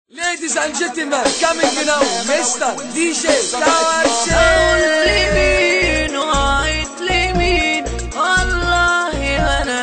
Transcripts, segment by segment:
Ladies and gentlemen, coming now, Mr. DJ Kawashi. لمين وعيد لمين والله انا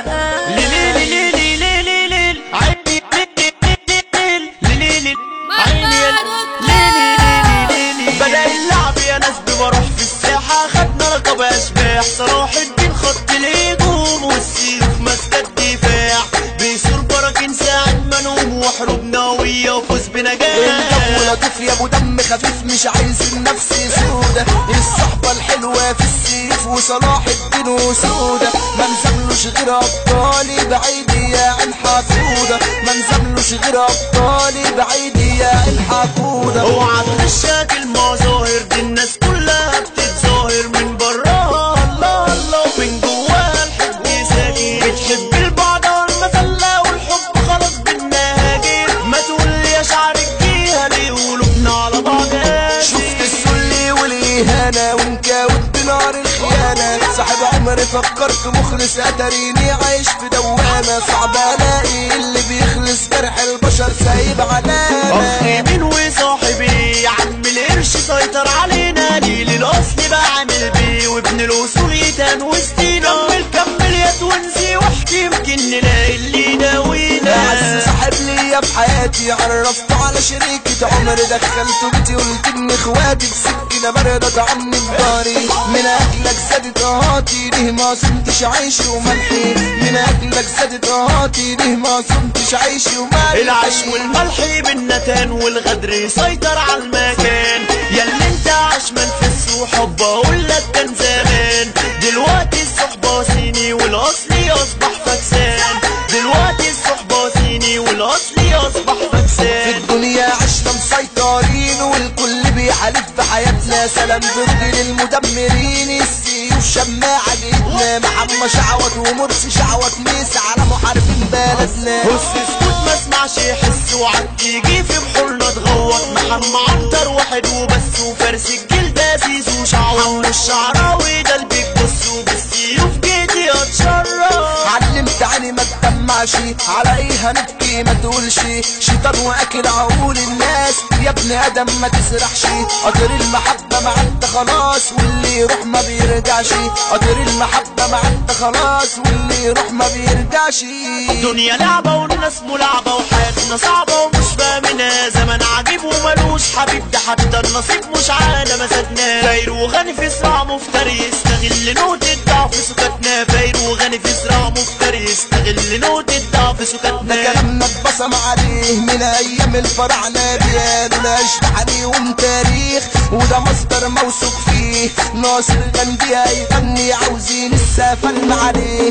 بدأ اللعب يا ناس بروح في الساحة، خدنا لقب اشباح صلاح الدين خط الهجوم والسيوف ماسكة الدفاع، بيصور براكين ساعد منوم وحروب ناوية وفوز بنجاح. الجو لطيف يا ابو دم خفيف مش عايز النفس سودة، الصحبة الحلوة في السيف وصلاح الدين وسودة، ما نزملوش غير ابطالي بعيد يا عين حفودة، ما نزملوش غير ابطالي بعيد يا عين حفودة. اوعى تغشك المظاهر دي الناس كلها بتتظاهر من براها الله الله ومن جواها الحب ساكن، بتحب البعض والمسلة والحب خلاص بالنهاجر، ما تقول يا شعرك فيها ليه قلوبنا على بعض. شفت السل والاهانة وانكاوت بنار الخيانة، صاحب عمري فكرت مخلص اتريني عايش في دوامة، صعب الاقي اللي بيخلص جرح البشر سايب علامة. اخي مين وصاحبي يا عم القرش سيطر علينا، ليل الاصل بقى عامل بيه وابن الاصول يتان وسطينا، كمل يا تونسي واحكي يمكن نلاقي اللي يداوينا. اعز صاحب ليا في حياتي عرفته على شريكة عمري، دخلته بيتي قلت ان اخواتي بسكينة باردة طعني بداري، من اجلك زادت قهاتي ليه ما صمتش عيشي وملحي، من اجلك زادت قهاتي ليه ما صمتش عيشي وملحي. العيش والملح بالنتان والغدر يسيطر على المكان، ياللي انت عشمان في الصحاب بقولك كان زمان، دلوقتي الصحبة صيني والاصلي اصبح فكسان، دلوقتي الصحبة صيني والاصلي اصبح فكسان. في الدنيا عشنا مسيطرين والكل بيحالف في حياتنا، سلام برجل المدمرين السيوف شماعة جيتنا، محمد شعوت ومرسي شعوت ميس على محاربين بلدنا. بص اسكت ما اسمعش يحس وعد تيجي في بحورنا تغوط، محمد عنتر واحد وبس وفارس الجلد زيزو شعوت، الشعراوي ده البيك بص وبالسيوف جيتي اتشرف. علمت عيني ما تدمعش على ايه هنبكي ما تقولش، شيطان واكل عقول الناس يا ابن ادم ما تسرحش، قطر المحبة مع انت خلاص واللي يروح ما بيرجعش، قطر المحبة مع انت خلاص واللي يروح ما بيرجعش. دنيا لعبة والناس ملعبة وحياتنا صعبة ومش فاهمينها، زمن عجيب وملوش حبيب ده حتى النصيب مش عالة ما زادناه، فاير وغني في صراع مفتري يستغل نقطة ضعف سكتنا، فاير وغني في صراع مفتري يستغل نقطة ضعف سكتنا. ده كلامنا اتبصم عليه من ايام الفراعنة بيانو، لا اشبح عليهم تاريخ وده مصدر موثوق فيه، ناصر غندي هيغني عاوزين السفن عليه.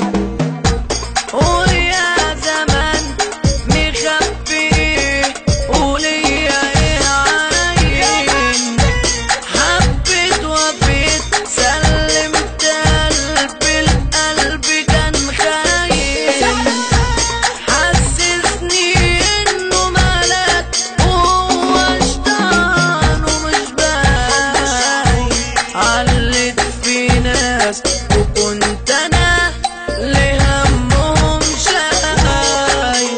قول يا زمان مخبي قول يا عين، حبيت وفيت سلمت قلبي القلب كان خاين، حسسني انه ملك وهو شيطان ومش باين، علت في ناس وكنت انا لهمهم شايل،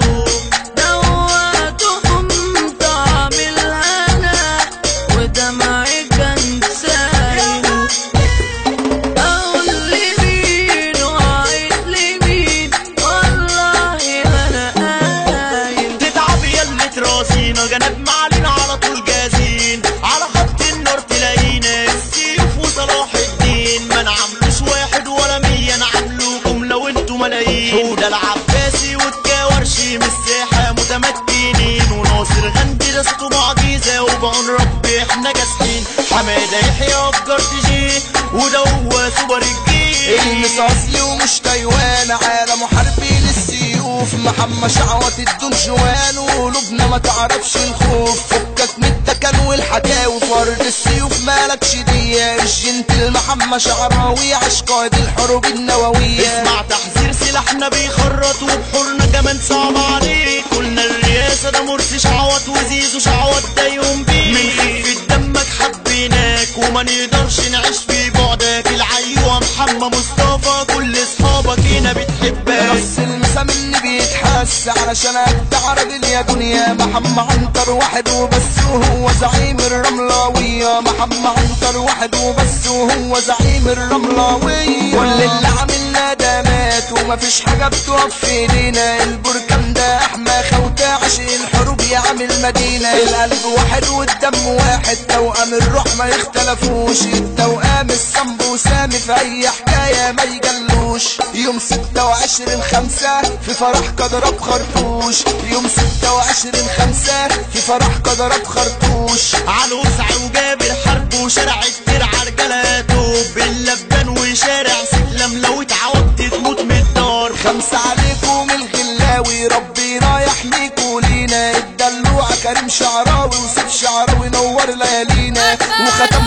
دوقتهم طعم الهنا ودمعي كان سايل. اقول لمين وعيد لمين والله انا قايل، تتعب ياللي تراسينا جنب معلنا على طول جاهزين، على خط النار تلاقينا السيوف وصلاح الدين، ما نعملوش واحد ولا 100 نعملوكم لو انتوا ملايين، وده العباسي والكاورشي من الساحة متمكنين، وناصر غندي راسته معجزة وبقى نربي احنا جاسحين، حمادة يحيى افجار تجي وده هو سوبر الجيل، المصاصلي ومش تايوان على محاربين السيوف، محمد شعوت الدون جوان وقلوبنا ما تعرفش الخوف، فكك من التكن والحكاوي فرد السيوف مالكش دية، الجنتل محمد شعراوي عاش قائد الحروب النووية. اسمع تحذير سلاحنا بيخرط وبحورنا كمان صعب عليك، قلنا الرئاسة ده مرسي شعوت وزيزو شعوت ده يوم بيه، من خفة دمك حبيناك وما نقدرش نعيش في بعدك، العيوة محمد مصطفى كل اصحابك وبكينا بتحبك. نص المسا مني بيتحس علشان اجدع راجل يا دنيا. محمد عنتر واحد وبس وهو زعيم الرملاوية. محمد عنتر واحد وبس وهو زعيم الرملاوية. كل اللي عملنا ده مات ومفيش حاجة بتقف في ايدينا. البركان ده احمى خوته عشق الحروب يا عم المدينة. القلب واحد والدم واحد، توأم الروح ما يختلفوش. التوأم الصنب وسامي في اي حكاية ما يجلوش. يوم 26/5 في فرح قدرة بخرطوش. يوم 26/5 في فرح قدرة بخرطوش. علوسع وجابر حرب وشارع الترعة رجالاته. باللبان وشارع سلم لو اتعودت تموت من الدار. 5 عليكم الغلاوي ربنا يحميكوا لينا. الدلوع كريم شعراوي وسيف شعراوي نور ليالينا. وختم